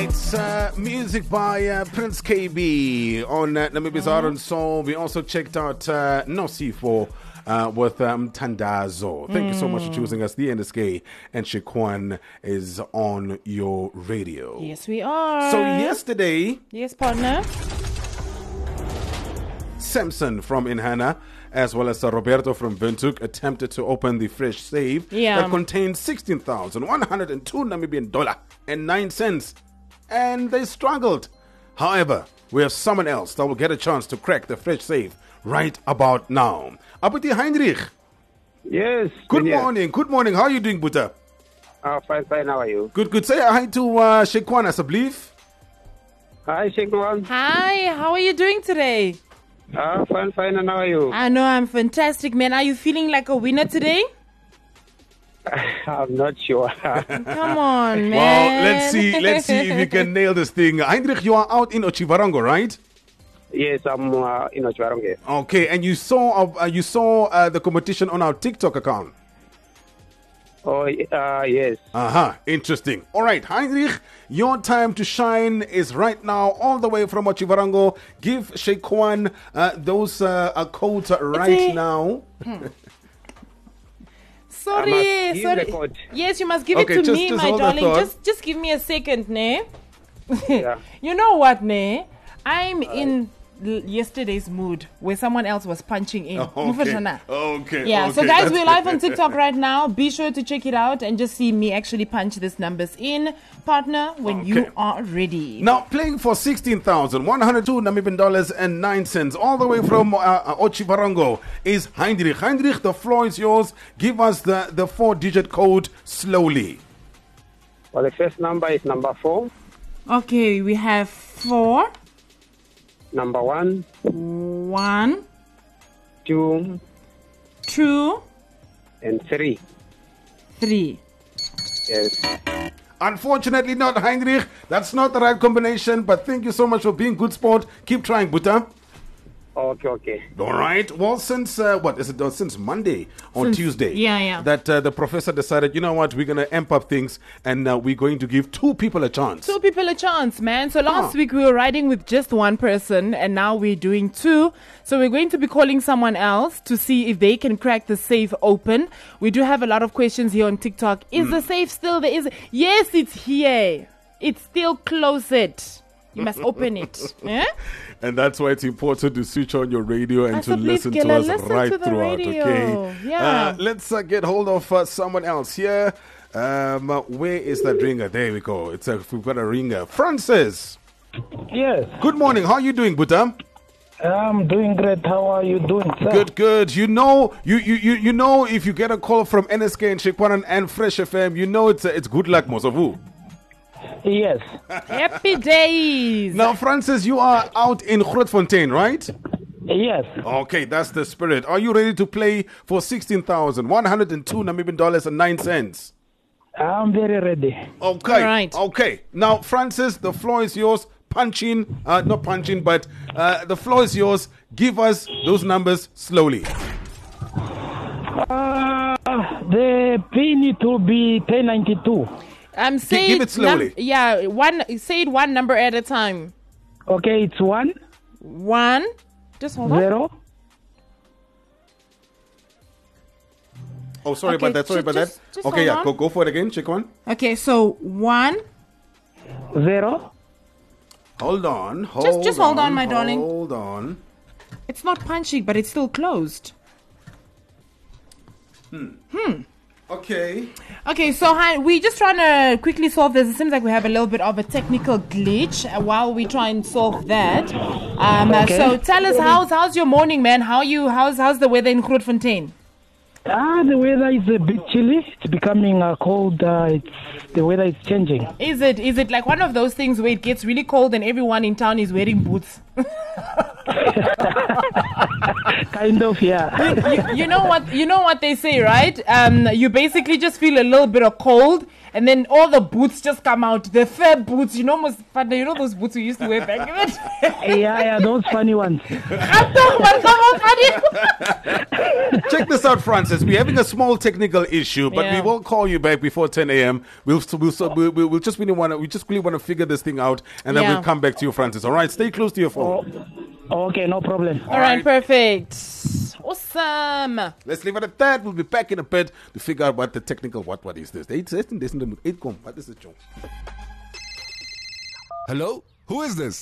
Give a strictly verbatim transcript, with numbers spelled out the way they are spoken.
right, uh, music by uh, Prince K B on uh, Namibi's Art and Soul. We also checked out uh, Nosifo uh, with um, Tandazo. Thank mm. you so much for choosing us. The N S K and Shekwan is on your radio. Yes, we are. So yesterday... Yes, partner. Samson from Inhana, as well as uh, Roberto from Windhoek, attempted to open the fresh safe yeah. that contained sixteen thousand one hundred two Namibian dollar and nine cents. And they struggled. However, we have someone else that will get a chance to crack the fresh safe right about now. Abuti Heinrich. Yes. Good morning. Good morning. How are you doing, Buta? Uh, fine, fine. How are you? Good, good. Say hi to uh, Shekwan, I believe. Hi, Shekwan. Hi. How are you doing today? Uh, fine, fine. And how are you? I know. I'm fantastic, man. Are you feeling like a winner today? I'm not sure. Come on, man. Well, let's see. Let's see if you can nail this thing. Heinrich, you are out in Otjiwarongo, right? Yes, I'm uh, in Otjiwarongo. Okay, and you saw uh, you saw uh, the competition on our TikTok account. Oh, uh, yes. Uh-huh. Interesting. All right, Heinrich, your time to shine is right now, all the way from Otjiwarongo. Give Shekwan uh, those uh, uh, codes right now. Hmm. Sorry, sorry. Yes, you must give okay, it to just, me, just my darling. Just, just give me a second, ne? Yeah. You know what, ne? I'm uh, in yesterday's mood where someone else was punching in. Okay. Okay. Yeah. Okay. So guys, we're live on TikTok right now. Be sure to check it out and just see me actually punch these numbers in, partner, when okay. you are ready. Now playing for sixteen thousand one hundred two Namibian dollars and nine cents, all the way from uh, uh, Otjiwarongo is Heinrich. Heinrich, the floor is yours. Give us the the four-digit code slowly. Well, the first number is number four. Okay, we have four. Number one. One. Two. Two. And three. Three. Yes. Unfortunately not, Heinrich. That's not the right combination, but thank you so much for being good sport. Keep trying, Buta. Okay, okay. All right. Well, since, uh, what is it, uh, since Monday or since, Tuesday, yeah, yeah. that uh, the professor decided, you know what, we're going to amp up things and uh, we're going to give two people a chance. Two people a chance, man. So last huh. week we were riding with just one person and now we're doing two. So we're going to be calling someone else to see if they can crack the safe open. We do have a lot of questions here on TikTok. Is mm. the safe still there? Is it? Yes, it's here. It's still closed. You must open it. Yeah? And that's why it's important to switch on your radio and I to listen to us listen right to throughout. Radio. Okay. Yeah. Uh, let's uh, get hold of uh, someone else here. Um, uh, where is that ringer? There we go. It's a, we've got a ringer. Francis. Yes. Good morning. How are you doing, Buta? I'm doing great. How are you doing, sir? Good, good. You know, you you, you, you know, if you get a call from N S K and Shekwan and Fresh F M, you know it's uh, it's good luck, Mosovu. Yes. Happy days. Now, Francis, you are out in Grootfontein, right? Yes. Okay, that's the spirit. Are you ready to play for sixteen thousand one hundred two Namibian dollars and nine cents? I'm very ready. Okay. All right. Okay. Now, Francis, the floor is yours. Punch in, uh, not punch in, but uh, the floor is yours. Give us those numbers slowly. Uh, the pin it will be ten ninety-two. Um, say Give it slowly. Num- yeah, one. Say it one number at a time. Okay, it's one. One. Just hold zero. on. Oh, sorry okay, about that. Sorry just, about just, that. just okay, yeah, on. go go for it again. Check one. Okay, so one. Zero. Hold on. Hold just just on, hold on, my darling. Hold on. It's not punching, but it's still closed. Hmm. Hmm. Okay. Okay, so hi, we're just trying to quickly solve this. It seems like we have a little bit of a technical glitch uh, while we try and solve that. Um, okay. uh, so tell us, how's how's your morning, man? How you? How's how's the weather in Grootfontein? Ah, the weather is a bit chilly. It's becoming uh, cold. Uh, it's the weather is changing. Is it? Is it like one of those things where it gets really cold and everyone in town is wearing boots? Kind of, yeah. you, you, you know what? You know what they say, right? Um, you basically just feel a little bit of cold, and then all the boots just come out. The fair boots, you know, most fun. You know those boots we used to wear back in the day. Yeah, yeah, those funny ones. Check this out, Francis. We're having a small technical issue, but Yeah. we will call you back before ten a.m. We'll we'll we'll, we'll, we'll just really want to we just really want to figure this thing out, and then Yeah. we'll come back to you, Francis. All right, stay close to your phone. Oh, okay, no problem. All right, perfect. Awesome. Let's leave it at that. We'll be back in a bit to figure out what the technical what what is this. Eight eight eight eight What is it, John? Hello? Who is this?